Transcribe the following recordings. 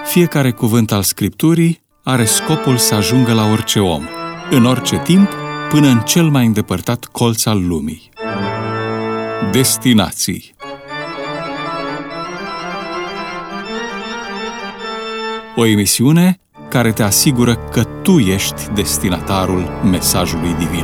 Fiecare cuvânt al Scripturii are scopul să ajungă la orice om, în orice timp, până în cel mai îndepărtat colț al lumii. Destinații. O emisiune care te asigură că tu ești destinatarul mesajului divin.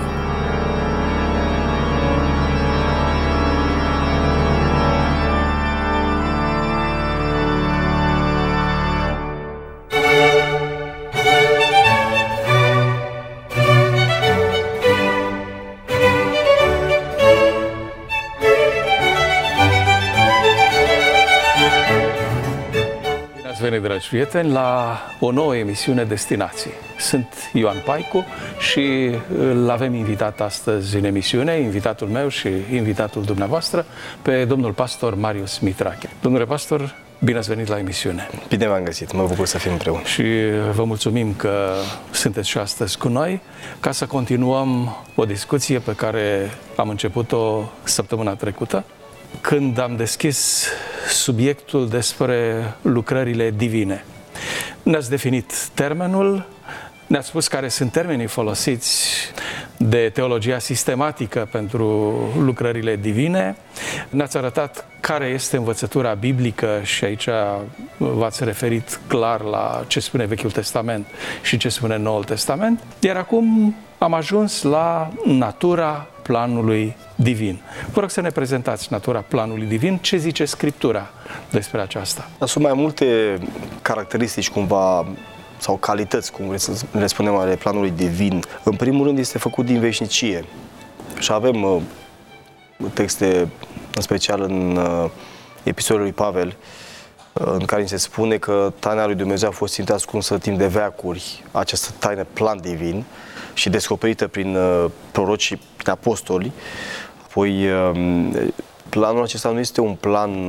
Dragi prieteni, la o nouă emisiune Destinații. Sunt Ioan Paicu și îl avem invitat astăzi în emisiune, invitatul meu și invitatul dumneavoastră, pe domnul pastor Marius Mitrache. Domnule pastor, bine ați venit la emisiune. Bine v-am găsit, mă bucur să fim împreună. Și vă mulțumim că sunteți și astăzi cu noi, ca să continuăm o discuție pe care am început-o săptămâna trecută, când am deschis subiectul despre lucrările divine. Ne-ați definit termenul, ne-ați spus care sunt termenii folosiți de teologia sistematică pentru lucrările divine, ne-ați arătat care este învățătura biblică și aici v-ați referit clar la ce spune Vechiul Testament și ce spune Noul Testament, iar acum am ajuns la natura planului divin. Vă rog să ne prezentați natura planului divin, ce zice Scriptura despre aceasta? Sunt mai multe caracteristici cumva sau calități, cum le spunem, ale planului divin. În primul rând este făcut din veșnicie și avem texte, în special în episodul lui Pavel, în care ni se spune că taina lui Dumnezeu a fost ținută ascunsă timp de veacuri, această taină plan divin, și descoperită prin proroci și prin apostoli. Apoi, planul acesta nu este un plan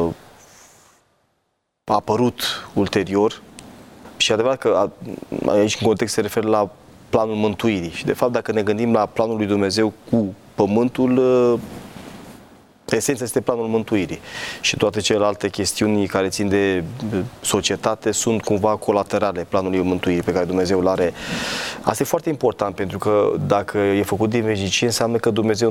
apărut ulterior și adevărat că aici în context se referă la planul mântuirii. Și de fapt, dacă ne gândim la planul lui Dumnezeu cu pământul, esența este planul mântuirii și toate celelalte chestiuni care țin de societate sunt cumva colaterale planului mântuirii pe care Dumnezeu îl are. Asta e foarte important, pentru că dacă e făcut din veșnicie, înseamnă că Dumnezeu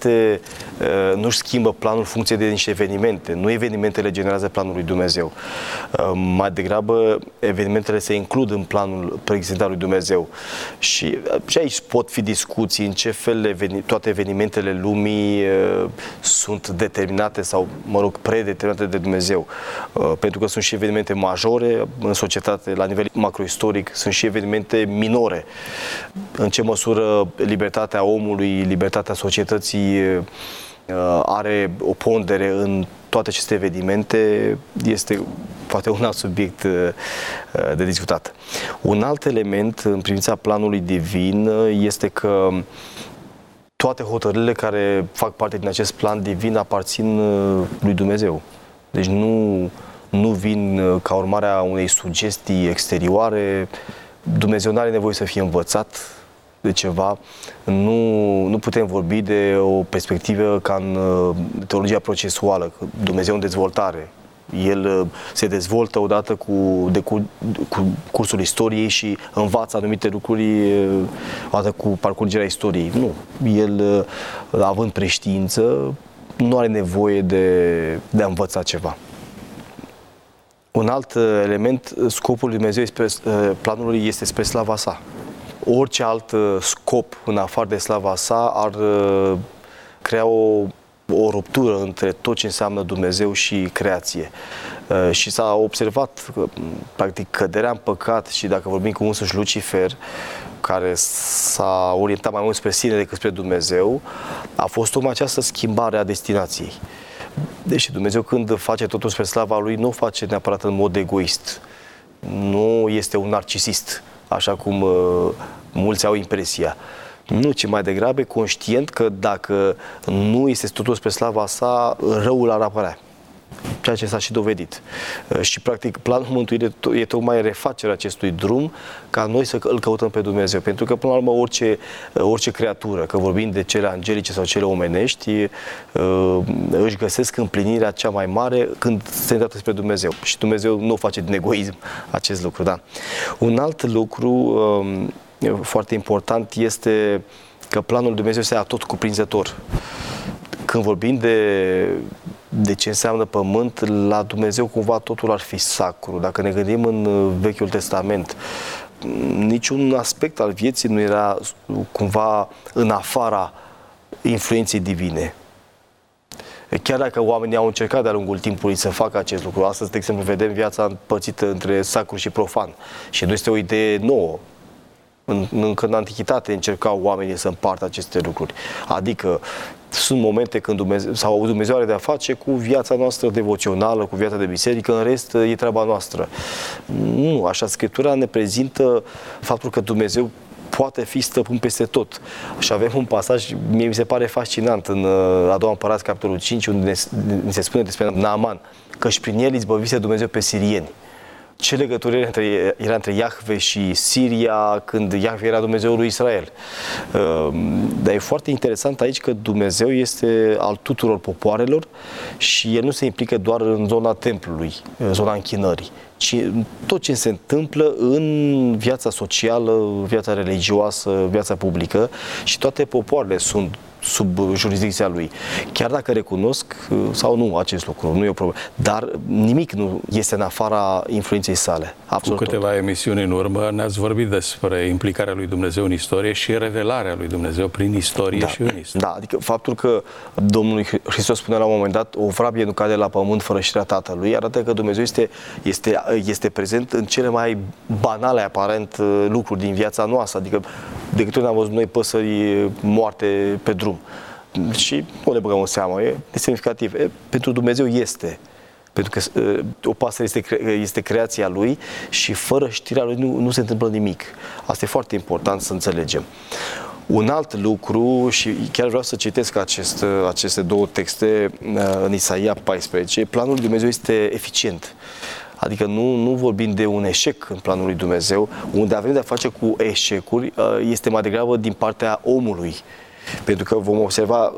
nu-și schimbă planul în funcție de niște evenimente. Nu evenimentele generează planul lui Dumnezeu. Mai degrabă, evenimentele se includ în planul preexistent al lui Dumnezeu. Și aici pot fi discuții în ce fel toate evenimentele lumii sunt determinate sau, predeterminate de Dumnezeu. Pentru că sunt și evenimente majore în societate, la nivel macroistoric, sunt și evenimente minore. În ce măsură libertatea omului, libertatea societății are o pondere în toate aceste evenimente, este poate un alt subiect de discutat. Un alt element în privința planului divin este că toate hotărârile care fac parte din acest plan divin aparțin lui Dumnezeu. Deci nu vin ca urmare a unei sugestii exterioare. Dumnezeu nu are nevoie să fie învățat de ceva. Nu putem vorbi de o perspectivă ca în teologia procesuală, că Dumnezeu în dezvoltare. El se dezvoltă odată cu cursul istoriei și învață anumite lucruri odată cu parcurgerea istoriei. Nu. El, având preștiință, nu are nevoie de a învăța ceva. Un alt element, scopul lui Dumnezeu planului este spre slava sa. Orice alt scop în afară de slava sa ar crea o ruptură între tot ce înseamnă Dumnezeu și creație. Și s-a observat că, practic, căderea în păcat și, dacă vorbim cu însuși Lucifer, care s-a orientat mai mult spre sine decât spre Dumnezeu, a fost tocmai această schimbare a destinației. Deși Dumnezeu, când face totul spre slava Lui, nu o face neapărat în mod egoist. Nu este un narcisist, așa cum mulți au impresia. Nu, ci mai degrabă conștient că dacă nu este totul spre slava sa, răul ar apărea. ceea ce s-a și dovedit. Și practic planul mântuirii e tocmai refacerea acestui drum ca noi să îl căutăm pe Dumnezeu. Pentru că până la urmă orice creatură, că vorbim de cele angelice sau cele omenești, își găsesc împlinirea cea mai mare când se îndreaptă spre Dumnezeu. Și Dumnezeu nu face din egoism acest lucru. Da. Un alt lucru foarte important este că planul lui Dumnezeu este tot cuprinzător. Când vorbim de ce înseamnă pământ, la Dumnezeu cumva totul ar fi sacru. Dacă ne gândim în Vechiul Testament, niciun aspect al vieții nu era cumva în afara influenței divine. Chiar dacă oamenii au încercat de-a lungul timpului să facă acest lucru, astăzi, de exemplu, vedem viața împărțită între sacru și profan. Și nu este o idee nouă. Încă în Antichitate încercau oamenii să împartă aceste lucruri. Adică sunt momente când Dumnezeu are de-a face cu viața noastră devoțională, cu viața de biserică, în rest e treaba noastră. Nu, așa Scriptura ne prezintă faptul că Dumnezeu poate fi stăpân peste tot. Și avem un pasaj, mie mi se pare fascinant, în a doua Împărați, capitolul 5, unde se spune despre Naaman, că-și prin el izbăvise Dumnezeu pe sirieni. Ce legătură era între Iahve și Siria când Iahve era Dumnezeul lui Israel? Dar e foarte interesant aici că Dumnezeu este al tuturor popoarelor și El nu se implică doar în zona templului, în zona închinării, ci tot ce se întâmplă în viața socială, viața religioasă, viața publică, și toate popoarele sunt sub jurisdicția lui. Chiar dacă recunosc sau nu acest lucru, nu e o problemă. Dar nimic nu este în afara influenței sale. Absolut. Cu câteva emisiuni în urmă ne-ați vorbit despre implicarea lui Dumnezeu în istorie și revelarea lui Dumnezeu prin istorie și în istorie. Da, adică faptul că Domnul Hristos spunea la un moment dat, o vrabie nu cade la pământ fără știrea Tatălui, arată că Dumnezeu este prezent în cele mai banale, aparent, lucruri din viața noastră. Adică de câte ori am văzut noi păsări moarte pe drum și nu le băgăm în seamă, e semnificativ. Pentru Dumnezeu este. Pentru că o pasăre este creația Lui și fără știrea Lui nu se întâmplă nimic. Asta e foarte important să înțelegem. Un alt lucru, și chiar vreau să citesc aceste două texte în Isaia 14, planul lui Dumnezeu este eficient. Adică nu vorbim de un eșec în planul lui Dumnezeu, unde avem de-a face cu eșecuri, este mai degrabă din partea omului. Pentru că vom observa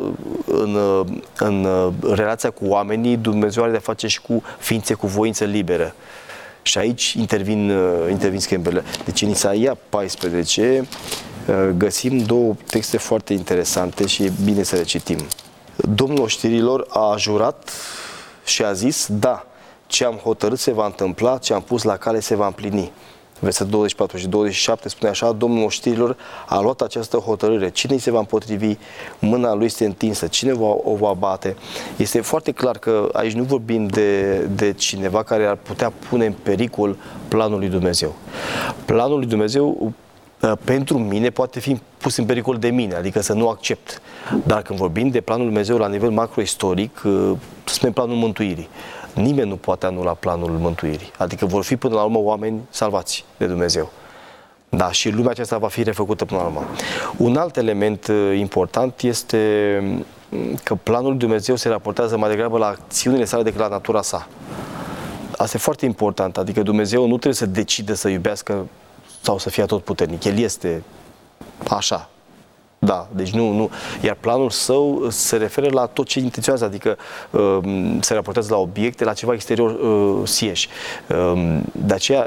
în relația cu oamenii, Dumnezeu are de-a face și cu ființe cu voință liberă. Și aici intervin schimbările. Deci în Isaia 14 găsim două texte foarte interesante și e bine să le citim. Domnul oștirilor a jurat și a zis, da, ce am hotărât se va întâmpla, ce am pus la cale se va împlini. Versetul 24 și 27 spune așa, Domnul oștirilor a luat această hotărâre. Cine îi se va împotrivi? Mâna lui este întinsă. Cine o va bate? Este foarte clar că aici nu vorbim de cineva care ar putea pune în pericol planul lui Dumnezeu. Planul lui Dumnezeu pentru mine poate fi pus în pericol de mine, adică să nu accept. Dar când vorbim de planul lui Dumnezeu la nivel macroistoric, să spunem planul mântuirii. Nimeni nu poate anula planul mântuirii. Adică vor fi până la urmă oameni salvați de Dumnezeu. Da, și lumea aceasta va fi refăcută până la urmă. Un alt element important este că planul lui Dumnezeu se raportează mai degrabă la acțiunile sale decât la natura sa. Asta e foarte important. Adică Dumnezeu nu trebuie să decide să iubească sau să fie atotputernic. El este așa. Da, deci nu. Iar planul său se referă la tot ce intenționează, adică se raportează la obiecte, la ceva exterior sieși. De aceea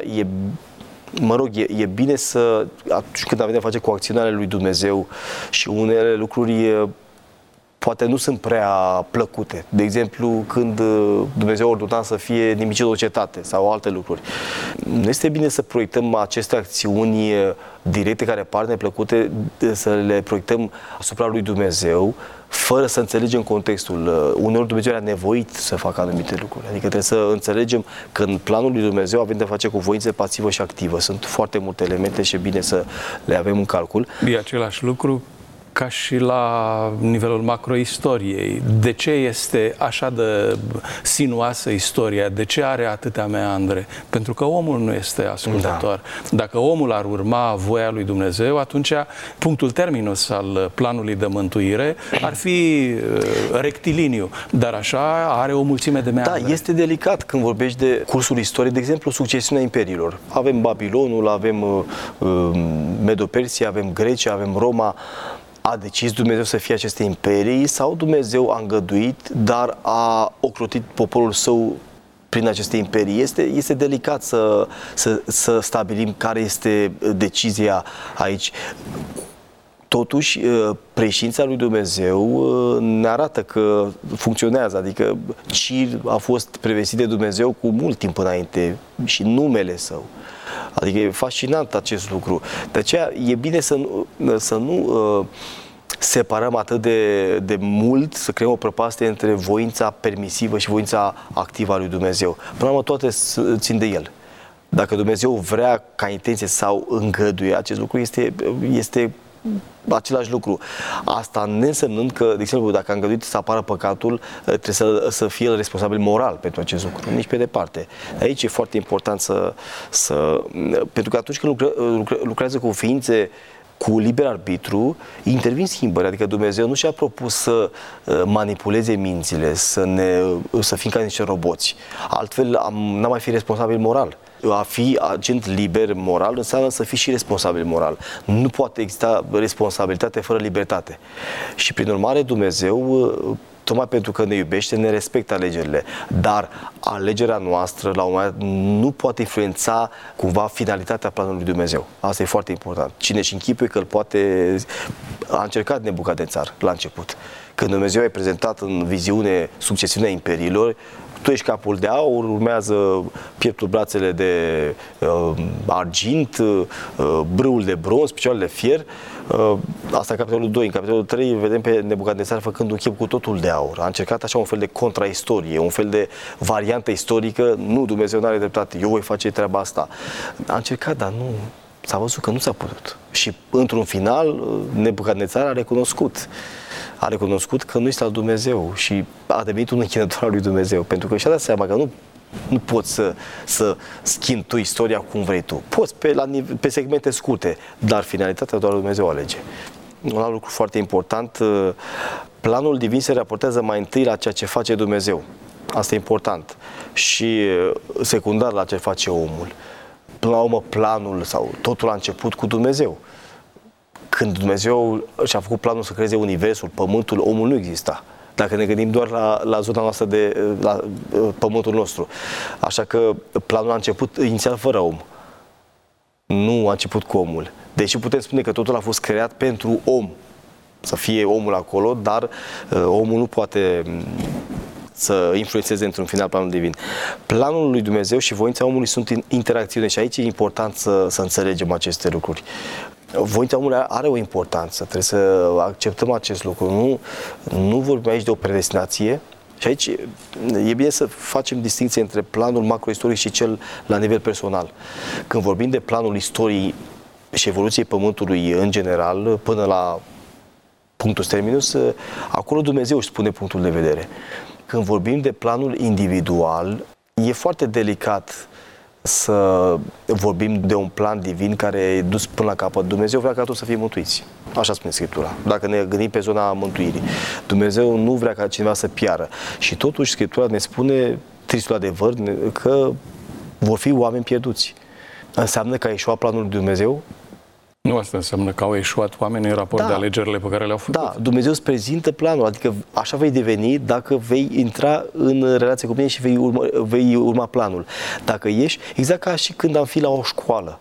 e bine să, atunci când avem de face cu acțiunile lui Dumnezeu și unele lucruri poate nu sunt prea plăcute. De exemplu, când Dumnezeu ordona să fie nimicit o cetate sau alte lucruri. Nu este bine să proiectăm aceste acțiuni directe care par neplăcute, să le proiectăm asupra lui Dumnezeu, fără să înțelegem contextul. Uneori Dumnezeu era nevoit să facă anumite lucruri. Adică trebuie să înțelegem că în planul lui Dumnezeu avem de face cu voință pasivă și activă. Sunt foarte multe elemente și e bine să le avem în calcul. E același lucru ca și la nivelul macroistoriei. De ce este așa de sinuoasă istoria? De ce are atâtea meandre? Pentru că omul nu este ascultător. Da. Dacă omul ar urma voia lui Dumnezeu, atunci punctul terminus al planului de mântuire ar fi rectiliniu, dar așa are o mulțime de meandre. Da, este delicat când vorbești de cursul istoriei, de exemplu, succesiunea imperiilor. Avem Babilonul, avem Medo-Persia, avem Grecia, avem Roma. A decis Dumnezeu să fie aceste imperii sau Dumnezeu a îngăduit, dar a ocrotit poporul său prin aceste imperii? Este delicat să stabilim care este decizia aici. Totuși, președința lui Dumnezeu ne arată că funcționează, adică Cir a fost prevestit de Dumnezeu cu mult timp înainte și numele său. Adică e fascinant acest lucru. De aceea e bine să nu separăm atât de mult, să creăm o prăpastie între voința permisivă și voința activă a lui Dumnezeu. Până la urmă, toate țin de El. Dacă Dumnezeu vrea ca intenție sau îngăduie acest lucru, este același lucru. Asta neînsemnând că, de exemplu, dacă a îngăduit să apară păcatul, trebuie să fie el responsabil moral pentru acest lucru. Nici pe departe. Aici e foarte important pentru că atunci când lucrează cu ființe cu liber arbitru, intervin schimbări. Adică Dumnezeu nu și-a propus să manipuleze mințile, să fim ca niște roboți. Altfel, n-am mai fi responsabil moral. A fi agent liber moral înseamnă să fii și responsabil moral. Nu poate exista responsabilitate fără libertate. Și prin urmare Dumnezeu, tocmai pentru că ne iubește, ne respectă alegerile. Dar alegerea noastră, la un moment dat, nu poate influența cumva finalitatea planului lui Dumnezeu. Asta e foarte important. Cine își închipuie că a încercat Nebucadnețar la început. Când Dumnezeu a prezentat în viziune succesiunea imperiilor, tu ești capul de aur, urmează pieptul, brațele de argint, brâul de bronz, picioarele de fier. Asta în capitolul 2. În capitolul 3 vedem pe Nebucadnețar făcând un chip cu totul de aur. A încercat așa un fel de contraistorie, un fel de variantă istorică. Nu, Dumnezeu nu are dreptate, eu voi face treaba asta. A încercat, dar nu. S-a văzut că nu s-a putut. Și într-un final, Nebucadnețar a recunoscut că nu este al Dumnezeu și a devenit un închinător al lui Dumnezeu. Pentru că și-a dat seama că nu poți să schimbi tu istoria cum vrei tu. Poți pe segmente scurte, dar finalitatea doar Dumnezeu alege. Un alt lucru foarte important, planul divin se raportează mai întâi la ceea ce face Dumnezeu. Asta e important. Și secundar la ce face omul. Până la urmă, planul sau totul a început cu Dumnezeu. Când Dumnezeu și-a făcut planul să creeze universul, pământul, omul nu exista. Dacă ne gândim doar la zona noastră la pământul nostru. Așa că planul a început inițial fără om. Nu a început cu omul. Deși putem spune că totul a fost creat pentru om. Să fie omul acolo, dar omul nu poate să influențeze într-un final planul divin. Planul lui Dumnezeu și voința omului sunt în interacțiune și aici e important să înțelegem aceste lucruri. Voința omului are o importanță, trebuie să acceptăm acest lucru. Nu vorbim aici de o predestinație și aici e bine să facem distinție între planul macroistoric și cel la nivel personal. Când vorbim de planul istoriei și evoluției Pământului în general, până la punctul terminus, acolo Dumnezeu își spune punctul de vedere. Când vorbim de planul individual, e foarte delicat să vorbim de un plan divin care e dus până la capăt. Dumnezeu vrea ca toți să fie mântuiți. Așa spune Scriptura. Dacă ne gândim pe zona mântuirii. Dumnezeu nu vrea ca cineva să piară. Și totuși Scriptura ne spune, tristul adevăr, că vor fi oameni pierduți. Înseamnă că a ieșuat planul lui Dumnezeu? Nu asta înseamnă că au eșuat oamenii în raport de alegerile pe care le-au făcut. Da, Dumnezeu îți prezintă planul, adică așa vei deveni dacă vei intra în relație cu mine și vei urma planul. Dacă ieși, exact ca și când am fi la o școală.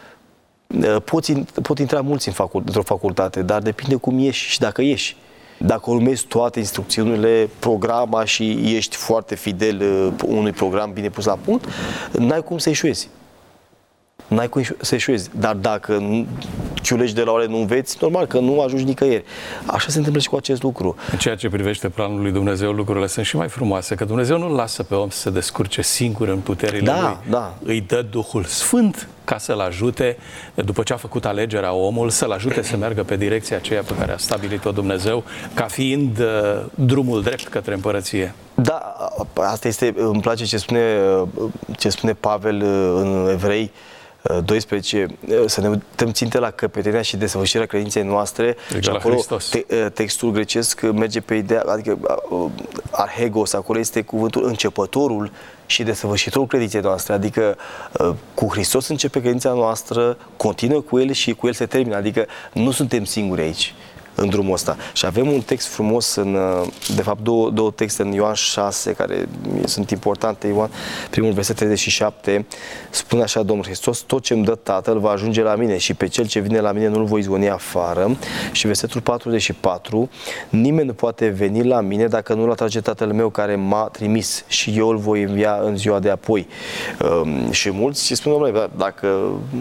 Pot intra mulți într-o facultate, dar depinde cum ieși și dacă ieși. Dacă urmezi toate instrucțiunile, programa și ești foarte fidel unui program bine pus la punct, n-ai cum să eșuezi. N-ai cum să eșuezi. Dar dacă ciulești de la ore nu înveți, normal că nu ajungi nicăieri. Așa se întâmplă și cu acest lucru. În ceea ce privește planul lui Dumnezeu, lucrurile sunt și mai frumoase, că Dumnezeu nu-l lasă pe om să se descurce singur în puterile lui. Da. Îi dă Duhul Sfânt ca să-l ajute, după ce a făcut alegerea omul, să-l ajute să meargă pe direcția aceea pe care a stabilit-o Dumnezeu, ca fiind drumul drept către împărăție. Da, asta este, îmi place ce spune Pavel în Evrei 12, să ne uităm ținte la căpetenia și desăvârșirea credinței noastre. Și acolo textul grecesc merge pe ideea, adică arhegos, acolo este cuvântul începătorul și desăvârșitorul credinței noastre, adică cu Hristos începe credința noastră, continuă cu El și cu El se termină, adică nu suntem singuri aici, în drumul ăsta. Și avem un text frumos, de fapt două texte în Ioan 6, care sunt importante. Ioan, primul verset 37, spune așa Domnul Hristos: tot ce îmi dă Tatăl va ajunge la mine și pe cel ce vine la mine nu-l voi izgoni afară. Și versetul 44, nimeni nu poate veni la mine dacă nu-l atrage Tatăl meu care m-a trimis și eu îl voi învia în ziua de apoi. Și mulți și spun, domnule, dacă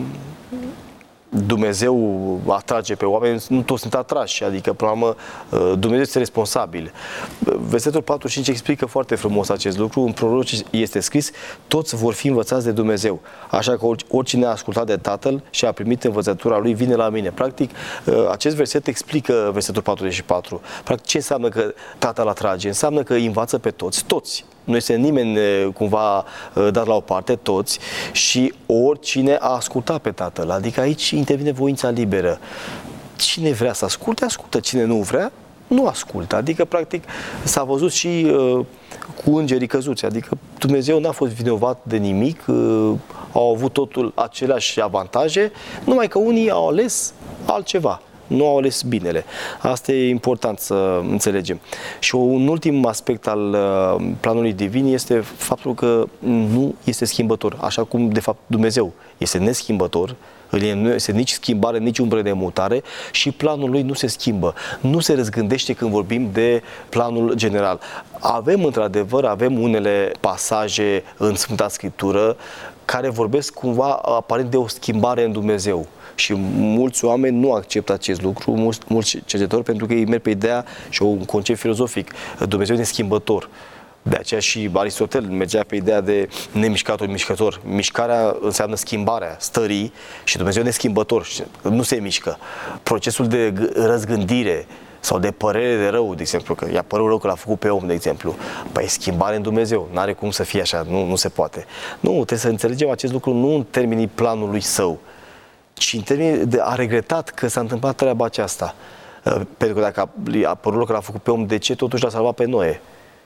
Dumnezeu atrage pe oameni, nu toți sunt atrași, adică, până la urmă, Dumnezeu este responsabil. Versetul 45 explică foarte frumos acest lucru. În proroc este scris: toți vor fi învățați de Dumnezeu. Așa că oricine a ascultat de Tatăl și a primit învățătura Lui, vine la mine. Practic, acest verset explică versetul 44. Practic, ce înseamnă că Tatăl atrage? Înseamnă că îi învață pe toți. Nu este nimeni cumva dat la o parte, toți, și oricine a ascultat pe Tatăl. Adică aici intervine voința liberă. Cine vrea să asculte, ascultă. Cine nu vrea, nu ascultă. Adică, practic, s-a văzut și cu îngerii căzuți. Adică Dumnezeu n-a fost vinovat de nimic, au avut totul aceleași avantaje, numai că unii au ales altceva. Nu au ales binele. Asta e important să înțelegem. Și un ultim aspect al planului divin este faptul că nu este schimbător. Așa cum, de fapt, Dumnezeu este neschimbător, nu este nici schimbare, nici umbră de mutare și planul lui nu se schimbă. Nu se răzgândește când vorbim de planul general. Avem unele pasaje în Sfânta Scriptură care vorbesc cumva aparent de o schimbare în Dumnezeu. Și mulți oameni nu acceptă acest lucru, mulți cercetători, pentru că ei merg pe ideea și un concept filozofic. Dumnezeu este schimbător. De aceea și Aristotel mergea pe ideea de nemișcatul mișcător. Mișcarea înseamnă schimbarea stării și Dumnezeu este schimbător, nu se mișcă. Procesul de răzgândire sau de părere de rău, de exemplu, că i-a părut rău că l-a făcut pe om, de exemplu, păi schimbare în Dumnezeu, n-are cum să fie așa, nu se poate. Nu, trebuie să înțelegem acest lucru nu în termenii planului său, ci în termenii de a regretat că s-a întâmplat treaba aceasta. Pentru că dacă a părut rău că l-a făcut pe om, de ce totuși l-a salvat pe Noe?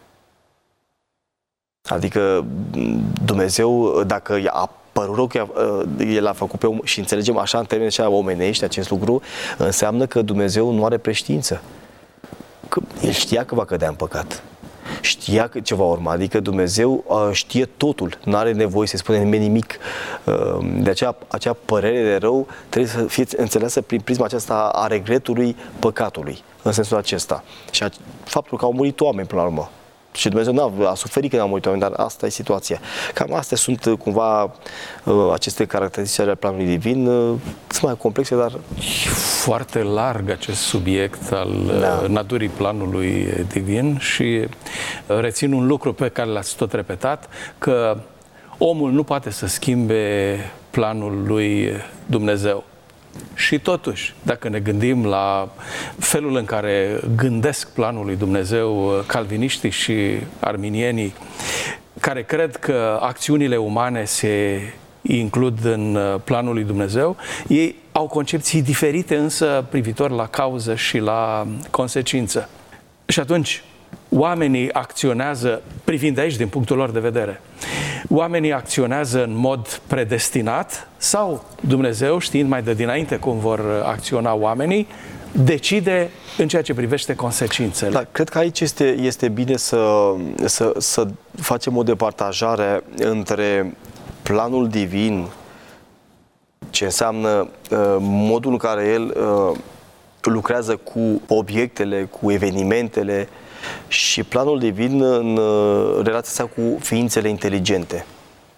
Adică Dumnezeu, dacă a părut rău că El a făcut pe om, și înțelegem așa în termeni așa omenești acest lucru, înseamnă că Dumnezeu nu are preștiință. Că El știa că va cădea în păcat. Știa ce va urma, adică Dumnezeu știe totul, nu are nevoie să-i spune nimeni nimic. De aceea, acea părere de rău trebuie să fie înțeleasă prin prisma aceasta a regretului păcatului, în sensul acesta. Și faptul că au murit oameni până la urmă. Și Dumnezeu a suferit când au murit oameni, dar asta e situația. Cam astea sunt cumva aceste caracteristici ale planului divin. Sunt mai complexe, dar... Foarte larg acest subiect al naturii planului divin și rețin un lucru pe care l-ați tot repetat, că omul nu poate să schimbe planul lui Dumnezeu. Și totuși, dacă ne gândim la felul în care gândesc planul lui Dumnezeu calviniștii și arminienii, care cred că acțiunile umane se includ în planul lui Dumnezeu, ei au concepții diferite însă privitor la cauză și la consecință. Și atunci, oamenii acționează, privind aici din punctul lor de vedere, oamenii acționează în mod predestinat sau Dumnezeu, știind mai de dinainte cum vor acționa oamenii, decide în ceea ce privește consecințele? Da, cred că aici este bine să facem o departajare între planul divin, ce înseamnă modul în care El lucrează cu obiectele, cu evenimentele, și planul divin în relația sa cu ființele inteligente.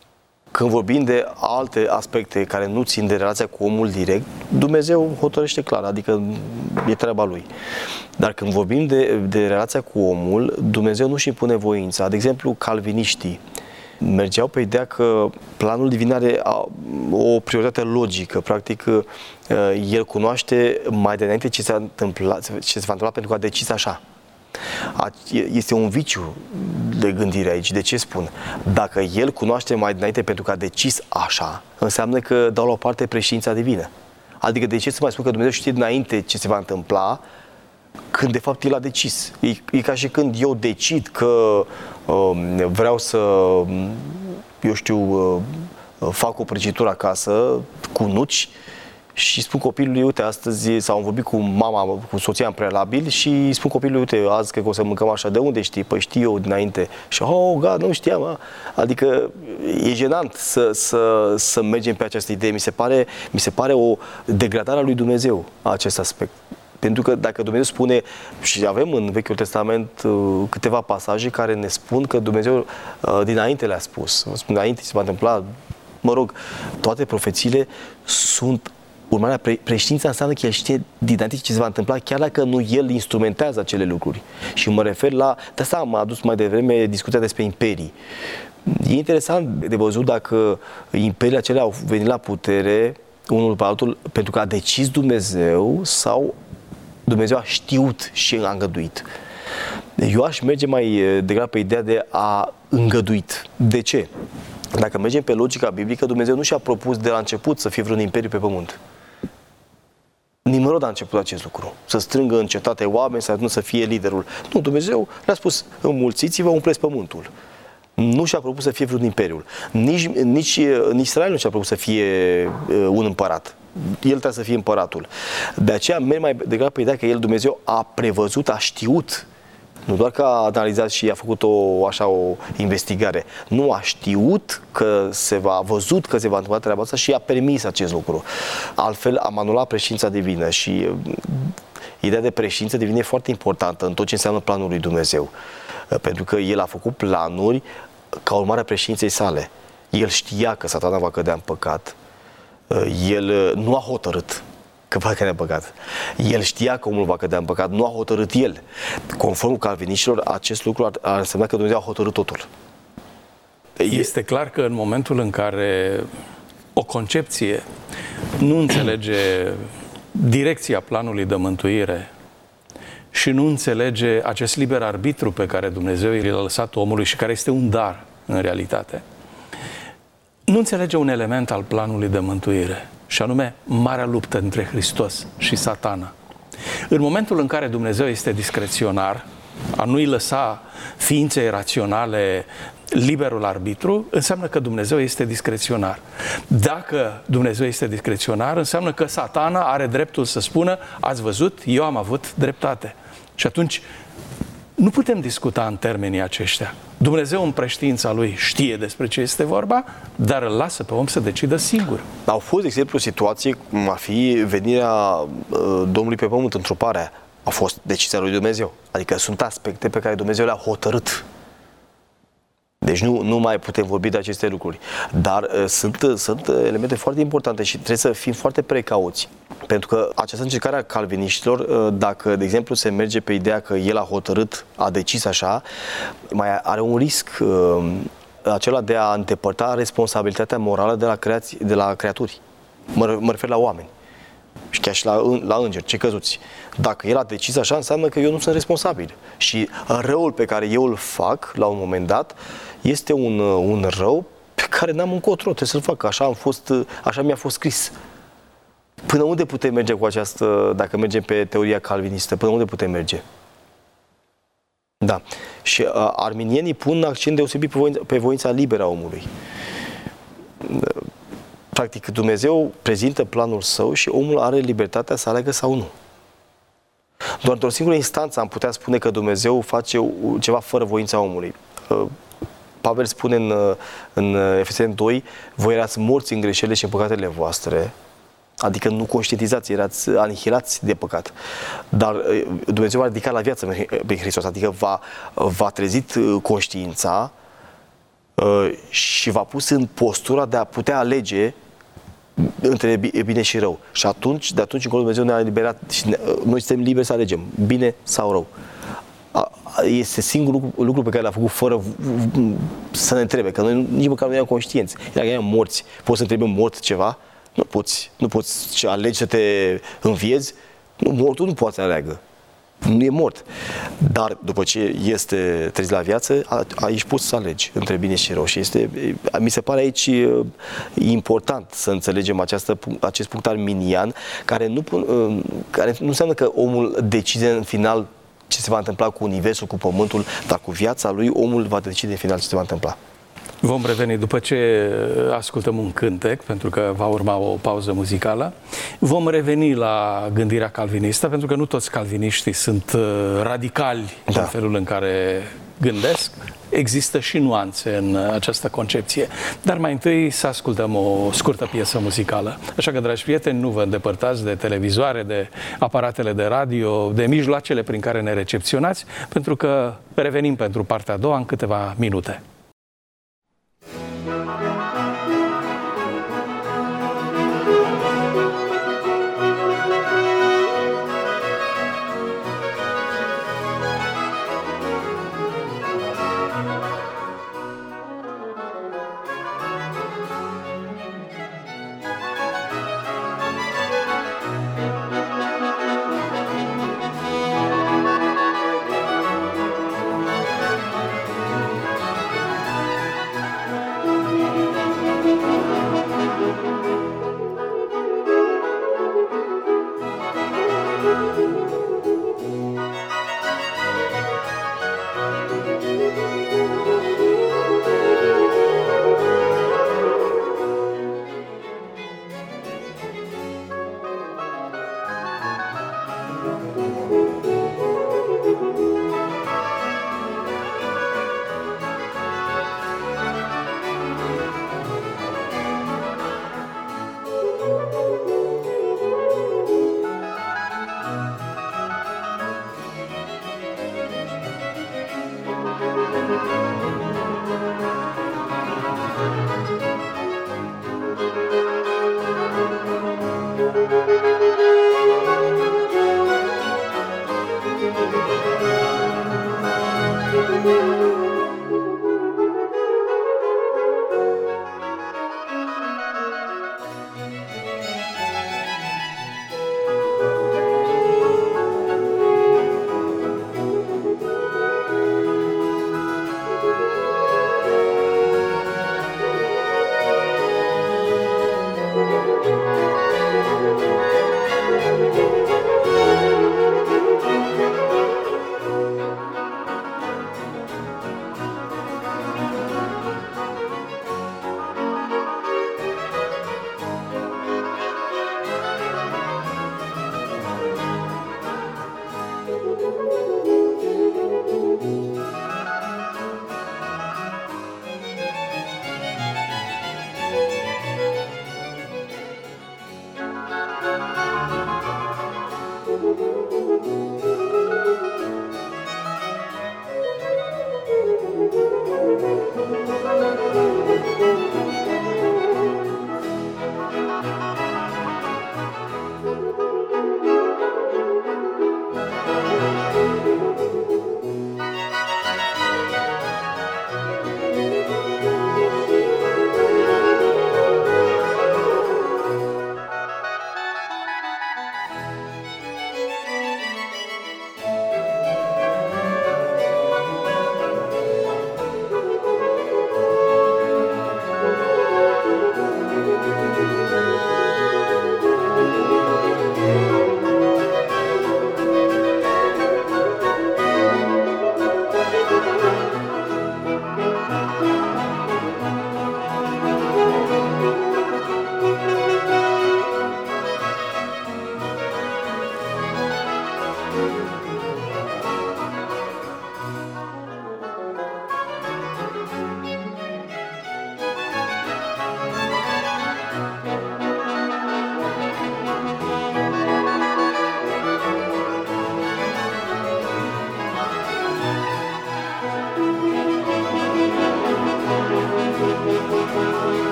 Când vorbim de alte aspecte care nu țin de relația cu omul direct, Dumnezeu hotărăște clar, adică e treaba Lui. Dar când vorbim de relația cu omul, Dumnezeu nu-și impune voința. De exemplu, calviniștii mergeau pe ideea că planul divin are o prioritate logică. Practic, el cunoaște mai de înainte ce se va întâmpla pentru că a decis așa. Este un viciu de gândire aici. De ce spun? Dacă el cunoaște mai dinainte pentru că a decis așa, înseamnă că dau la o parte președința divină. Adică de ce să mai spun că Dumnezeu știe dinainte ce se va întâmpla când de fapt el a decis? E ca și când eu decid că vreau să, eu știu, fac o prăjitură acasă cu nuci și spun copilului, uite, astăzi, sau am vorbit cu mama, cu soția în prealabil și spun copilului, uite, azi cred că o să mâncăm așa, de unde știi? Păi știu eu dinainte. Și, gata, nu știam. Adică e jenant să mergem pe această idee. Mi se pare o degradare a lui Dumnezeu, acest aspect. Pentru că dacă Dumnezeu spune, și avem în Vechiul Testament câteva pasaje care ne spun că Dumnezeu dinainte le-a spus. Dinainte se va întâmpla, mă rog, toate profețiile sunt urmarea preștiința, înseamnă că el știe dinainte ce se va întâmpla, chiar dacă nu el instrumentează acele lucruri. Și mă refer la, de asta am adus mai devreme discuția despre imperii. E interesant de văzut dacă imperiile acelea au venit la putere unul după altul pentru că a decis Dumnezeu sau Dumnezeu a știut și a îngăduit. Eu aș merge mai degrabă pe ideea de a îngăduit. De ce? Dacă mergem pe logica biblică, Dumnezeu nu și-a propus de la început să fie vreun imperiu pe pământ. Nimărod a început acest lucru. Să strângă în cetate oameni, să fie liderul. Nu, Dumnezeu le-a spus, înmulțiți-vă, umpleți pământul. Nu și-a propus să fie vreun imperiu. Nici Israel nu și-a propus să fie un împărat. El trebuie să fie împăratul. De aceea merg mai degrabă pe ideea că el, Dumnezeu, a prevăzut, a știut. Nu doar că a analizat și a făcut o investigare. Nu, a știut că a văzut că se va întâmpla treaba asta și a permis acest lucru. Altfel am anulat președința divină și ideea de președință divină e foarte importantă în tot ce înseamnă planul lui Dumnezeu. Pentru că el a făcut planuri ca urmare a președinței sale. El știa că Satana va cădea în păcat. El nu a hotărât că va cădea în păcat. El știa că omul va cădea în păcat, nu a hotărât el. Conform calviniștilor, acest lucru ar însemna că Dumnezeu a hotărât totul. Este clar că în momentul în care o concepție nu înțelege direcția planului de mântuire și nu înțelege acest liber arbitru pe care Dumnezeu l-a lăsat omului și care este un dar în realitate, nu înțelege un element al planului de mântuire, și anume marea luptă între Hristos și Satana. În momentul în care Dumnezeu este discreționar, a nu-i lăsa ființei raționale liberul arbitru, înseamnă că Dumnezeu este discreționar. Dacă Dumnezeu este discreționar, înseamnă că Satana are dreptul să spună, ați văzut, eu am avut dreptate. Și atunci nu putem discuta în termenii aceștia. Dumnezeu în preștiința Lui știe despre ce este vorba, dar îl lasă pe om să decidă singur. Au fost, de exemplu, o situație cum ar fi venirea Domnului pe pământ, întruparea. A fost decizia lui Dumnezeu. Adică sunt aspecte pe care Dumnezeu le-a hotărât. Deci nu mai putem vorbi de aceste lucruri. Dar sunt elemente foarte importante și trebuie să fim foarte precauți. Pentru că această încercare a calviniștilor, dacă, de exemplu, se merge pe ideea că el a hotărât, a decis așa, mai are un risc acela de a îndepărta responsabilitatea morală de la creaturi. Mă refer la oameni. Și chiar și la îngeri, cei căzuți. Dacă el a decis așa, înseamnă că eu nu sunt responsabil. Și răul pe care eu îl fac la un moment dat este un rău pe care n-am încotro, trebuie să-l fac. Așa mi-a fost scris. Până unde putem merge cu această, dacă mergem pe teoria calvinistă, până unde putem merge? Da. Și arminienii pun accent deosebit pe voința liberă a omului. Practic, Dumnezeu prezintă planul său și omul are libertatea să aleagă sau nu. Doar într-o singură instanță am putea spune că Dumnezeu face ceva fără voința omului. Pavel spune în Efeseni 2, voi erați morți în greșelile și în păcatele voastre, adică nu conștientizați, erați anihilați de păcat. Dar Dumnezeu va ridica la viață pe Hristos, adică v-a trezit conștiința și v-a pus în postura de a putea alege între bine și rău. Și atunci, de atunci încolo Dumnezeu ne-a eliberat și noi suntem liberi să alegem bine sau rău. Este singurul lucru pe care l-a făcut fără să ne întrebe, că noi nici măcar nu eram conștienți. Dacă eram morți, poți să întrebi un mort ceva? Nu poți ce alegi să te înviezi? Nu, mortul nu poate să aleagă. Nu e mort. Dar după ce este trezit la viață, aici poți să alegi între bine și rău. Și mi se pare aici important să înțelegem acest punct arminian, care nu înseamnă că omul decide în final ce se va întâmpla cu universul, cu pământul, dar cu viața lui, omul va decide în final ce se va întâmpla. Vom reveni după ce ascultăm un cântec, pentru că va urma o pauză muzicală. Vom reveni la gândirea calvinistă, pentru că nu toți calviniștii sunt radicali în felul în care gândesc. Există și nuanțe în această concepție. Dar mai întâi să ascultăm o scurtă piesă muzicală. Așa că, dragi prieteni, nu vă îndepărtați de televizoare, de aparatele de radio, de mijloacele prin care ne recepționați, pentru că revenim pentru partea a doua în câteva minute.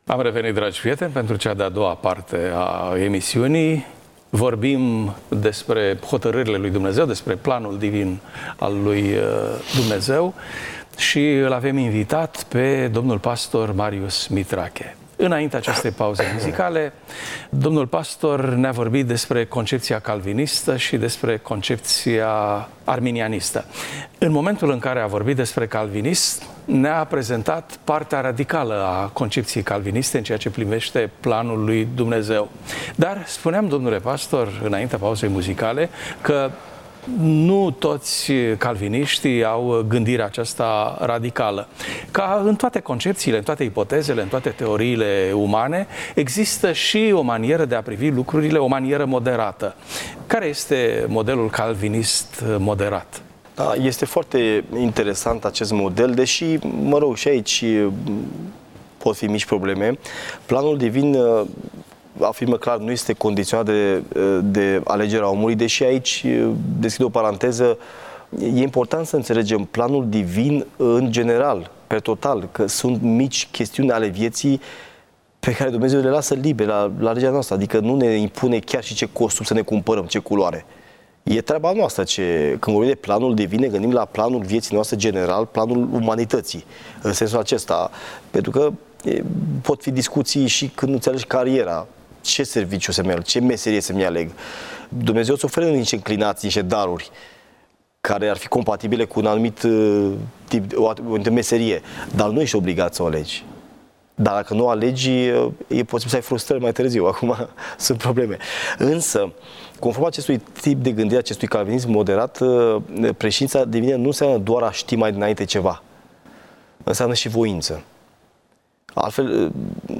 Am revenit, dragi prieteni, pentru cea de-a doua parte a emisiunii. Vorbim despre hotărârile lui Dumnezeu, despre planul divin al lui Dumnezeu și îl avem invitat pe domnul pastor Marius Mitrache. Înainte acestei pauze muzicale, domnul pastor ne-a vorbit despre concepția calvinistă și despre concepția arminianistă. În momentul în care a vorbit despre calvinism, ne-a prezentat partea radicală a concepției calviniste în ceea ce privește planul lui Dumnezeu. Dar spuneam, domnule pastor, înaintea pauzei muzicale, că nu toți calviniștii au gândirea aceasta radicală. Ca în toate concepțiile, în toate ipotezele, în toate teoriile umane, există și o manieră de a privi lucrurile, o manieră moderată. Care este modelul calvinist moderat? Da, este foarte interesant acest model, deși, mă rog, și aici pot fi mici probleme. Planul divin afirmă clar, nu este condiționat de alegerea omului, deși aici, deschid o paranteză, e important să înțelegem planul divin în general, pe total, că sunt mici chestiuni ale vieții pe care Dumnezeu le lasă libere la legea noastră, adică nu ne impune chiar și ce costum să ne cumpărăm, ce culoare. E treaba noastră când vorbim de planul divin, ne gândim la planul vieții noastre general, planul umanității, în sensul acesta, pentru că pot fi discuții și când înțelegi cariera, ce serviciu să-mi aleg, ce meserie să-mi aleg. Dumnezeu îți oferă niște inclinații, niște daruri care ar fi compatibile cu un anumit tip, o anumită meserie, dar nu ești obligat să o alegi. Dar dacă nu o alegi, e posibil să ai frustrări mai târziu. Acum sunt probleme. Însă, conform acestui tip de gândire, acestui calvinism moderat, președința divină nu înseamnă doar a ști mai dinainte ceva. Înseamnă și voință. Altfel,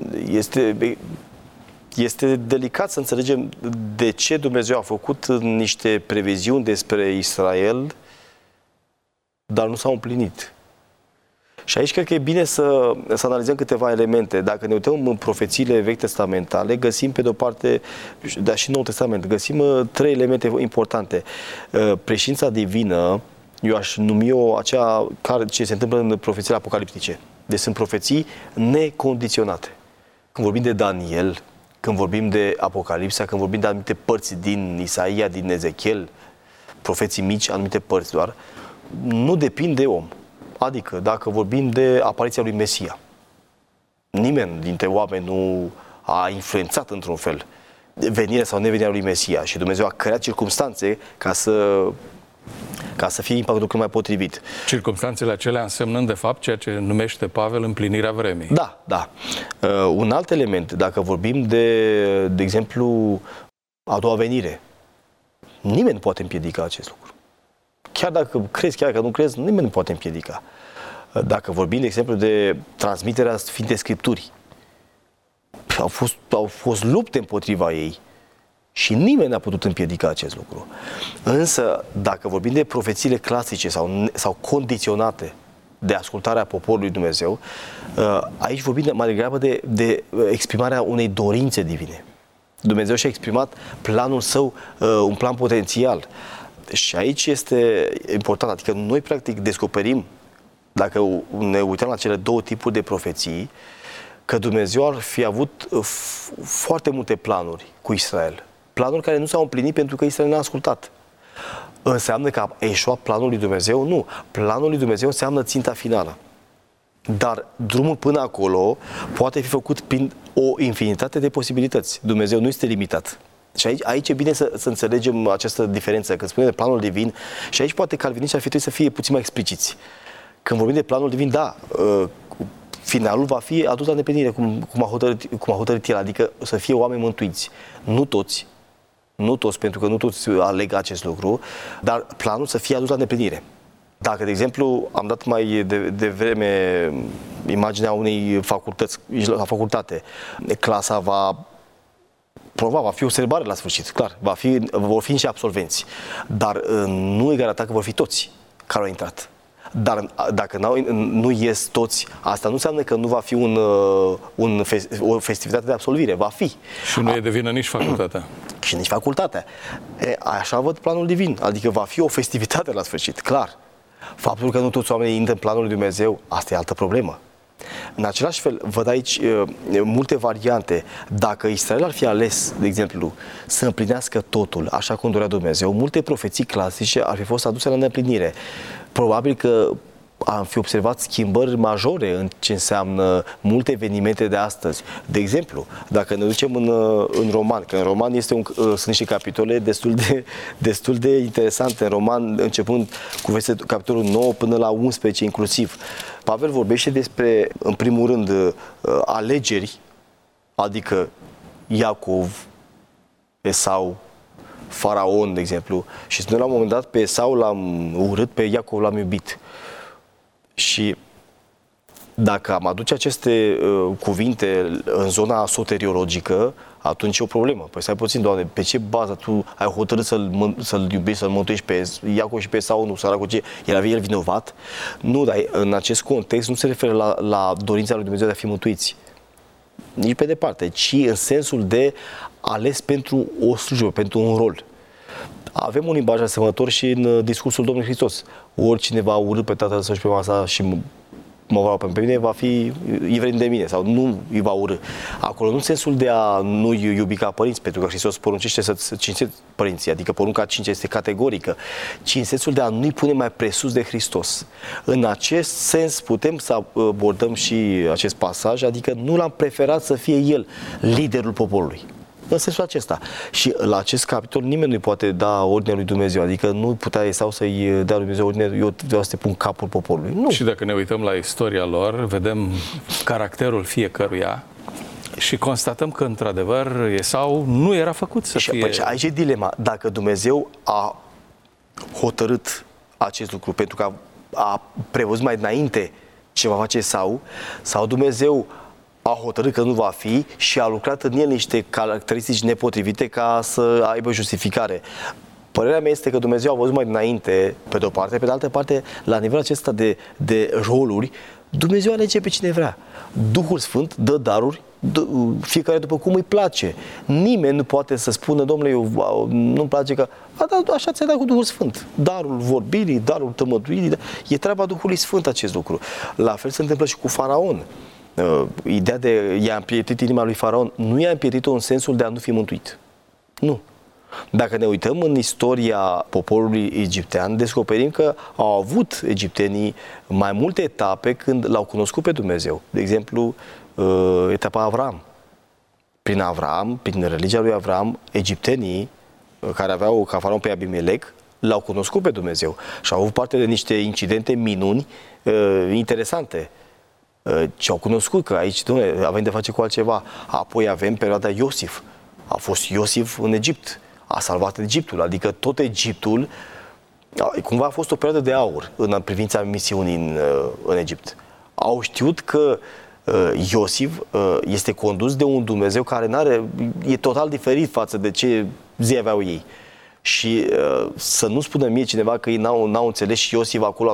este delicat să înțelegem de ce Dumnezeu a făcut niște previziuni despre Israel, dar nu s-au împlinit. Și aici cred că e bine să analizăm câteva elemente. Dacă ne uităm în profețiile vechi testamentale, găsim pe de-o parte, dar și Noul Testament, găsim 3 elemente importante. Președința divină, eu aș numi-o aceea ce se întâmplă în profețiile apocaliptice. Deci sunt profeții necondiționate. Când vorbim de Daniel, când vorbim de Apocalipsa, când vorbim de anumite părți din Isaia, din Ezechiel, profeții mici, anumite părți doar, nu depind de om. Adică, dacă vorbim de apariția lui Mesia, nimeni dintre oameni nu a influențat într-un fel venirea sau nevenirea lui Mesia și Dumnezeu a creat circumstanțe ca să fie impactul cât mai potrivit. Circumstanțele acelea însemnând, de fapt, ceea ce numește Pavel împlinirea vremii. Da, da. Un alt element, dacă vorbim de exemplu, a doua venire, nimeni nu poate împiedica acest lucru. Chiar dacă crezi, chiar dacă nu crezi, nimeni nu poate împiedica. Dacă vorbim, de exemplu, de transmiterea Sfintei Scripturii, au fost lupte împotriva ei și nimeni n-a putut împiedica acest lucru. Însă, dacă vorbim de profețiile clasice sau condiționate de ascultarea poporului Dumnezeu, aici vorbim mai degrabă de exprimarea unei dorințe divine. Dumnezeu și-a exprimat planul său, un plan potențial. Și aici este important, adică noi practic descoperim, dacă ne uităm la cele 2 tipuri de profeții, că Dumnezeu ar fi avut foarte multe planuri cu Israel. Planuri care nu s-au împlinit pentru că Israel n-a ascultat. Înseamnă că a eșuat planul lui Dumnezeu? Nu. Planul lui Dumnezeu înseamnă ținta finală. Dar drumul până acolo poate fi făcut prin o infinitate de posibilități. Dumnezeu nu este limitat. Și aici e bine să înțelegem această diferență. Când spunem de planul divin, și aici poate calviniștii ar fi trebuit să fie puțin mai expliciți. Când vorbim de planul divin, da, finalul va fi adus la îndeplinire, cum a hotărât el, adică să fie oameni mântuiți. Nu toți, pentru că nu toți aleg acest lucru, dar planul să fie adus la îndeplinire. Dacă, de exemplu, am dat mai devreme imaginea unei facultate, clasa va fi o sărbare la sfârșit, clar, vor fi niște absolvenți, dar nu e garantat că vor fi toți care au intrat. Dar dacă nu ies toți, asta nu înseamnă că nu va fi o festivitate de absolvire, va fi. Și nu e de vină nici facultatea. Și nici facultatea. Așa văd planul divin, adică va fi o festivitate la sfârșit, clar. Faptul că nu toți oamenii intră în planul lui Dumnezeu, asta e altă problemă. În același fel, văd aici multe variante. Dacă Israel ar fi ales, de exemplu, să împlinească totul așa cum dorea Dumnezeu, multe profeții clasice ar fi fost aduse la îndeplinire. Probabil că am fi observat schimbări majore în ce înseamnă multe evenimente de astăzi. De exemplu, dacă ne ducem în roman, că în roman sunt niște capitole destul de interesante, în roman începând cu capitolul 9 până la 11 inclusiv. Pavel vorbește despre, în primul rând, alegeri, adică Iacov, Esau, Faraon, de exemplu, și spune la un moment dat pe Esau l-am urât, pe Iacov l-am iubit. Și dacă am aduce aceste cuvinte în zona soteriologică, atunci e o problemă. Păi stai puțin, Doamne, pe ce bază tu ai hotărât să-l iubești, să-l mântuiești pe Iacov și pe Esau, nu, săracul, ce? El vinovat? Nu, dar în acest context nu se referă la dorința lui Dumnezeu de a fi mântuiți. Nici pe departe, ci în sensul de ales pentru o slujbă, pentru un rol. Avem un limbaj asemănător și în discursul Domnului Hristos. Oricine va urâ pe tatăl său și pe mama sa și mă va pe mine, va fi ivren de mine sau nu îi va urâ. Acolo nu în sensul de a nu iubi ca părinți, pentru că Hristos poruncește să cinsteți părinții, adică porunca 5 este categorică, ci în sensul de a nu-i pune mai presus de Hristos. În acest sens putem să abordăm și acest pasaj, adică nu l-am preferat să fie el liderul poporului. În sensul acesta. Și la acest capitol nimeni nu poate da ordinea lui Dumnezeu. Adică nu putea Esau să-i dea lui Dumnezeu ordine, eu vreau să te pun capul poporului. Nu. Și dacă ne uităm la istoria lor, vedem caracterul fiecăruia și constatăm că, într-adevăr, Esau nu era făcut să fie... Păi, aici e dilema. Dacă Dumnezeu a hotărât acest lucru pentru că a prevăzut mai înainte ce va face Esau, sau Dumnezeu a hotărât că nu va fi și a lucrat în el niște caracteristici nepotrivite ca să aibă justificare. Părerea mea este că Dumnezeu a văzut mai înainte, pe de o parte, pe de altă parte, la nivelul acesta de roluri, Dumnezeu alege pe cine vrea. Duhul Sfânt dă daruri, fiecare după cum îi place. Nimeni nu poate să spună, domnule, eu nu-mi place că... Așa ți-a dat cu Duhul Sfânt. Darul vorbirii, darul tămăduirii, e treaba Duhului Sfânt acest lucru. La fel se întâmplă și cu Faraon. Ideea de i-a împietit inima lui Faraon nu i-a împietit-o în sensul de a nu fi mântuit. Nu. Dacă ne uităm în istoria poporului egiptean, descoperim că au avut egiptenii mai multe etape când l-au cunoscut pe Dumnezeu. De exemplu, etapa Avram. Prin Avram, prin religia lui Avram, egiptenii care aveau ca faraon pe Abimelec, l-au cunoscut pe Dumnezeu și au avut parte de niște incidente, minuni interesante. Ce au cunoscut că aici, dom'le, avem de face cu altceva. Apoi avem perioada Iosif. A fost Iosif în Egipt. A salvat Egiptul, adică tot Egiptul cumva a fost o perioadă de aur în privința misiunii în Egipt. Au știut că Iosif este condus de un Dumnezeu care e total diferit față de ce zi aveau ei. Și să nu spună mie cineva că ei n-au înțeles și Iosif acolo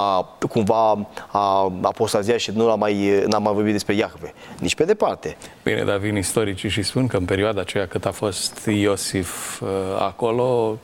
cumva a apostaziat și n-a mai vorbit despre Iahve. Nici pe departe. Bine, dar vin istoricii și spun că în perioada aceea cât a fost Iosif acolo,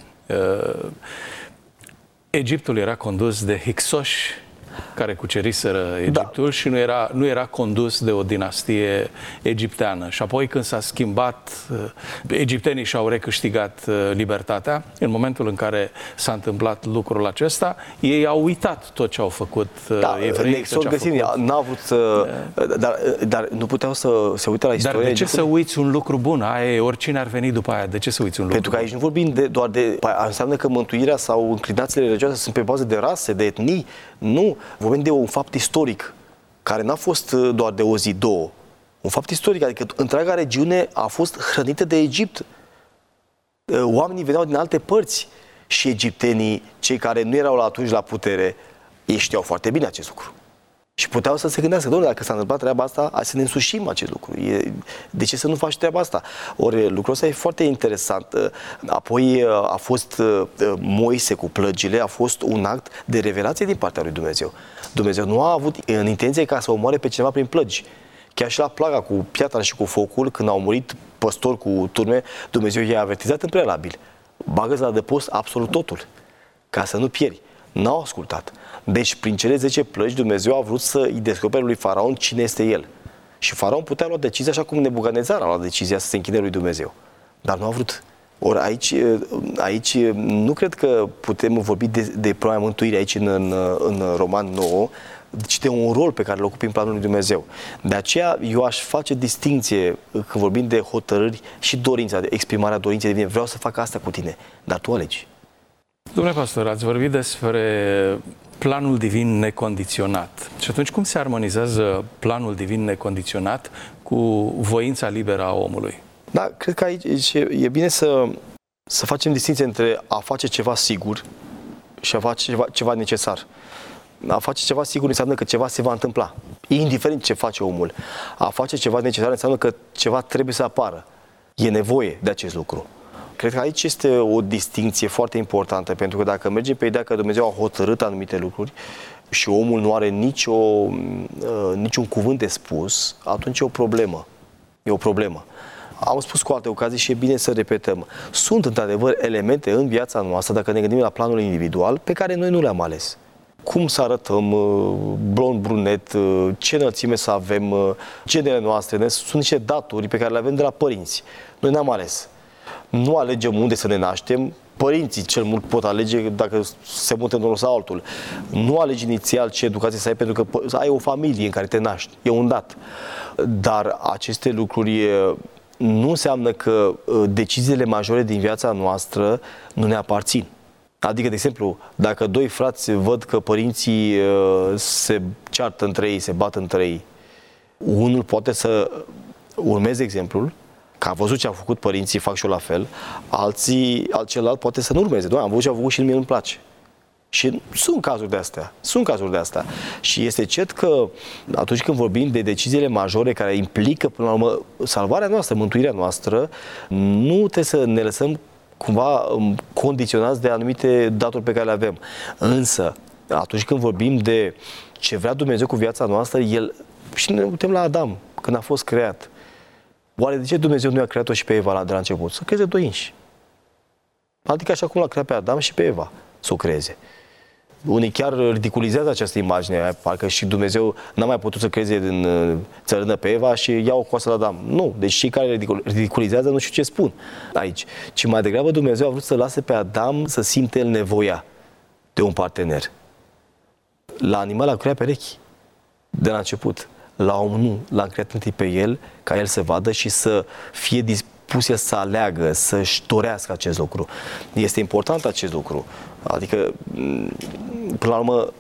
Egiptul era condus de hicsoși care cuceriseră Egiptul, da. Și nu era condus de o dinastie egipteană. Și apoi când s-a schimbat, egiptenii și-au recâștigat libertatea, în momentul în care s-a întâmplat lucrul acesta, ei au uitat tot ce au făcut evreii. N-au vrut să... Dar nu puteau să se uite la istorie. Dar de ce să uiți un lucru bun? Oricine ar veni după aia, de ce să uiți un lucru bun? Pentru că aici nu vorbim doar de... Înseamnă că mântuirea sau înclinațiile religioase sunt pe bază de rase, de etnii. Nu. Vorbim de un fapt istoric, care n-a fost doar de o zi, două. Un fapt istoric, adică întreaga regiune a fost hrănită de Egipt. Oamenii veneau din alte părți și egiptenii, cei care nu erau atunci la putere, ei știau foarte bine acest lucru. Și puteau să se gândească, domnule, dacă s-a întâmplat treaba asta, hai să ne însușim acest lucru. De ce să nu faci treaba asta? Ori lucrul ăsta e foarte interesant. Apoi a fost Moise cu plăgile, a fost un act de revelație din partea lui Dumnezeu. Dumnezeu nu a avut în intenție ca să omoare pe cineva prin plăgi. Chiar și la plaga cu piatra și cu focul, când au murit păstori cu turme, Dumnezeu i-a avertizat în prealabil. Bagă-ți la adăpost absolut totul, ca să nu pieri. N-au ascultat. Deci, prin cele 10 plăci, Dumnezeu a vrut să îi descopere lui Faraon cine este el. Și Faraon putea lua decizia așa cum Nebucadnețar a luat decizia să se închine lui Dumnezeu. Dar nu a vrut. Ori aici nu cred că putem vorbi de problema mântuirii aici în Roman 9, ci de un rol pe care îl ocupim în planul lui Dumnezeu. De aceea eu aș face distinție când vorbim de hotărâri și dorința, de exprimarea dorinței divine. Vreau să fac asta cu tine, dar tu alegi. Domnule pastor, ați vorbit despre planul divin necondiționat. Și atunci cum se armonizează planul divin necondiționat cu voința liberă a omului? Da, cred că aici e bine să facem distinție între a face ceva sigur și a face ceva necesar. A face ceva sigur înseamnă că ceva se va întâmpla, indiferent ce face omul. A face ceva necesar înseamnă că ceva trebuie să apară. E nevoie de acest lucru. Cred că aici este o distinție foarte importantă, pentru că dacă mergem pe ideea că Dumnezeu a hotărât anumite lucruri și omul nu are niciun cuvânt de spus, atunci e o problemă. E o problemă. Am spus cu alte ocazii și e bine să repetăm. Sunt într-adevăr elemente în viața noastră, dacă ne gândim la planul individual, pe care noi nu le-am ales. Cum să arătăm, blond, brunet, ce înălțime să avem, genele noastre, sunt niște daturi pe care le avem de la părinți. Noi n-am ales. Nu alegem unde să ne naștem, părinții cel mult pot alege dacă se mută într-unul sau altul. Nu alegi inițial ce educație să ai, pentru că ai o familie în care te naști, e un dat. Dar aceste lucruri nu înseamnă că deciziile majore din viața noastră nu ne aparțin. Adică, de exemplu, dacă doi frați văd că părinții se ceartă între ei, se bat între ei, unul poate să urmeze exemplul, că a văzut ce au făcut părinții, fac și eu la fel, celălalt poate să nu urmeze. Doamne, am văzut ce au făcut și mie îmi place. Și sunt cazuri de astea. Și este cert că atunci când vorbim de deciziile majore care implică, până la urmă, salvarea noastră, mântuirea noastră, nu trebuie să ne lăsăm cumva condiționați de anumite daturi pe care le avem. Însă, atunci când vorbim de ce vrea Dumnezeu cu viața noastră, și ne uităm la Adam, când a fost creat. Oare de ce Dumnezeu nu i-a creat-o și pe Eva de la început? Să creeze doi înși. Adică așa cum l-a creat pe Adam și pe Eva să o creeze. Unii chiar ridiculizează această imagine, parcă și Dumnezeu n-a mai putut să creeze din țărână pe Eva și ia o coasă la Adam. Nu, deci cei care ridiculizează nu știu ce spun aici. Ci mai degrabă Dumnezeu a vrut să lase pe Adam să simte el nevoia de un partener. La animal a creat perechi de la început. La om nu, l-a creat întâi pe el, ca el să vadă și să fie dispus să aleagă, să-și dorească acest lucru. Este important acest lucru. Adică, până la urmă,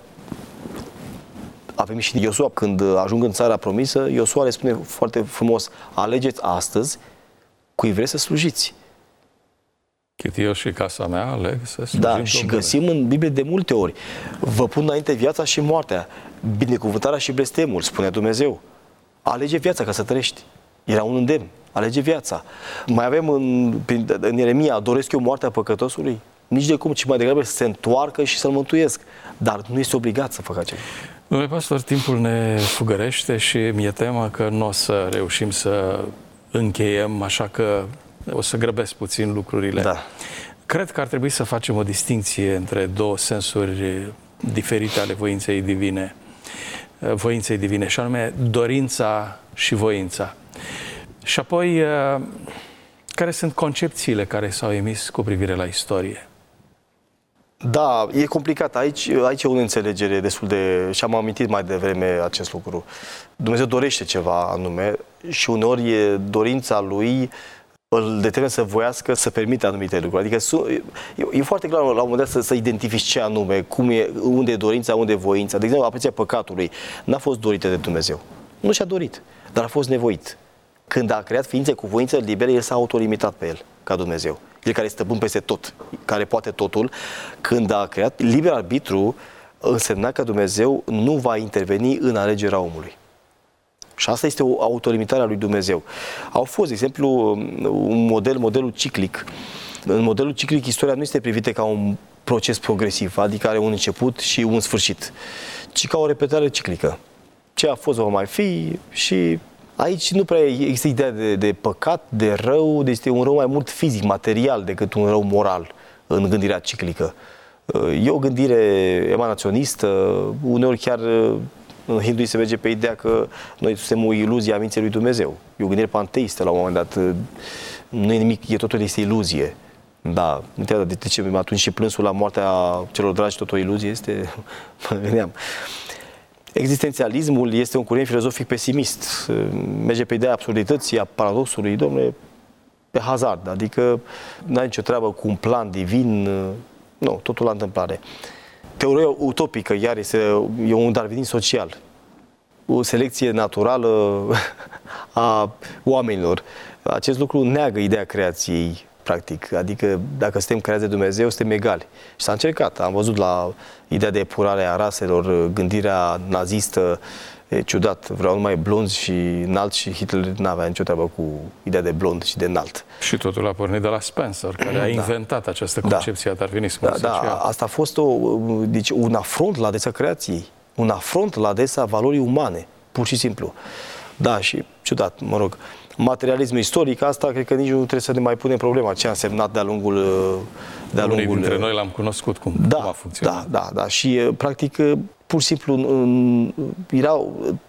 avem și Iosua, când ajung în țara promisă, Iosua le spune foarte frumos, alegeți astăzi cui vreți să slujiți. Cât eu și casa mea aleg să slujim Da, și găsim în Biblie de multe ori, vă pun înainte viața și moartea, binecuvântarea și blestemul, spune Dumnezeu. Alege viața ca să trăiești. Era un îndemn, alege viața. Mai avem în Ieremia, doresc eu moartea păcătosului? Nici de cum, ci mai degrabă să se întoarcă și să-l mântuiesc. Dar nu este obligat să facă acest lucru. Domnule pastor, timpul ne fugărește și mi-e teamă că nu o să reușim să încheiem, așa că o să grăbesc puțin lucrurile. Da. Cred că ar trebui să facem o distinție între două sensuri diferite ale voinței divine, și anume dorința și voința. Și apoi, care sunt concepțiile care s-au emis cu privire la istorie? Da, e complicat. Aici e o înțelegere destul de... și am amintit mai devreme acest lucru. Dumnezeu dorește ceva anume și uneori dorința lui îl determină să voiască să permite anumite lucruri. Adică e foarte clar la un moment dat să identifici ce anume, unde e dorința, unde e voința. De exemplu, apreciarea păcatului n-a fost dorită de Dumnezeu. Nu și-a dorit, dar a fost nevoit. Când a creat ființe cu voință liberă, el s-a autolimitat pe el, ca Dumnezeu. El care este stăpân peste tot, care poate totul, când a creat liber arbitru, însemna că Dumnezeu nu va interveni în alegerea omului. Și asta este o autolimitare a lui Dumnezeu. Au fost, de exemplu, modelul ciclic. În modelul ciclic, istoria nu este privită ca un proces progresiv, adică are un început și un sfârșit, ci ca o repetare ciclică. Ce a fost va mai fi și aici nu prea există ideea de păcat, de rău, deci este un rău mai mult fizic, material, decât un rău moral în gândirea ciclică. E o gândire emanaționistă, uneori chiar în hindui se merge pe ideea că noi suntem o iluzie a minții lui Dumnezeu. E o gândire panteistă la un moment dat. Nu e nimic, totul este iluzie. Da, de ce atunci și plânsul la moartea celor dragi tot o iluzie este? Mă gândeam. Existențialismul este un curent filozofic pesimist. Merge pe ideea absurdității, a paradoxului, domnule, pe hazard. Adică n-ai nicio treabă cu un plan divin. Nu, totul la întâmplare. Teoria utopică, iar, e un darwinism social. O selecție naturală a oamenilor. Acest lucru neagă ideea creației, practic. Adică, dacă suntem creați de Dumnezeu, suntem egali. Și s-a încercat. Am văzut la ideea de epurare a raselor, gândirea nazistă, e ciudat. Vreau numai blonzi și înalți și Hitler n-avea nicio treabă cu ideea de blond și de înalt. Și totul a pornit de la Spencer, care a inventat această concepție a darwinismului social. Da, asta a fost un afront la adresa creației, un afront la adresa valorii umane, pur și simplu. Da, și ciudat, mă rog, materialismul istoric, asta cred că nici nu trebuie să ne mai punem problema ce a însemnat de-a lungul... Unii dintre noi l-am cunoscut cum a funcționat. Da, și practic, pur și simplu, era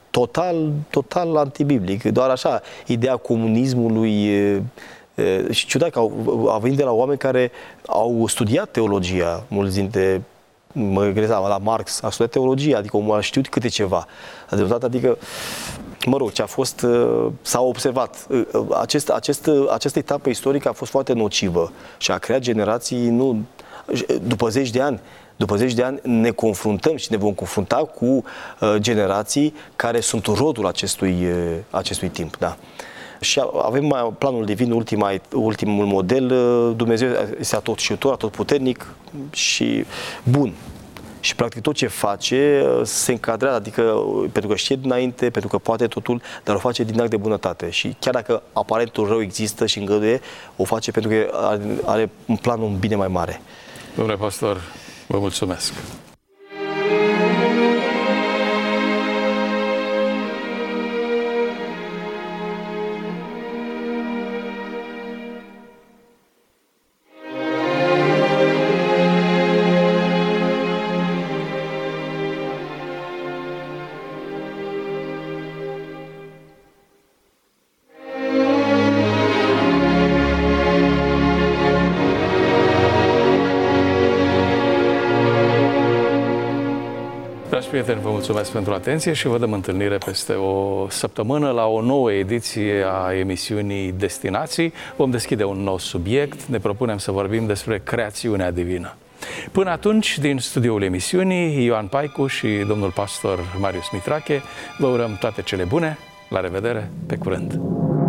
total antibiblic, doar așa, ideea comunismului și ciudat că a venit de la oameni care au studiat teologia, mulți dintre, mă gândesc la Marx, a studiat teologia, adică omul a știut câte ceva. Adică, mă rog, ce a fost, s-a observat. Această etapă istorică a fost foarte nocivă și a creat generații, după zeci de ani ne confruntăm și ne vom confrunta cu generații care sunt rodul acestui timp. Da. Și avem planul divin, ultimul model. Dumnezeu este atotșitor, atotputernic și bun. Și practic tot ce face se încadrează, adică pentru că știe dinainte, pentru că poate totul, dar o face din act de bunătate. Și chiar dacă aparentul rău există și îngăduie, o face pentru că are un plan, un bine mai mare. Domnule pastor, vă mulțumesc! Prieteni, vă mulțumesc pentru atenție și vă dăm întâlnire peste o săptămână la o nouă ediție a emisiunii Destinații. Vom deschide un nou subiect, ne propunem să vorbim despre creațiunea divină. Până atunci, din studioul emisiunii, Ioan Paicu și domnul pastor Marius Mitrache, vă urăm toate cele bune, la revedere, pe curând!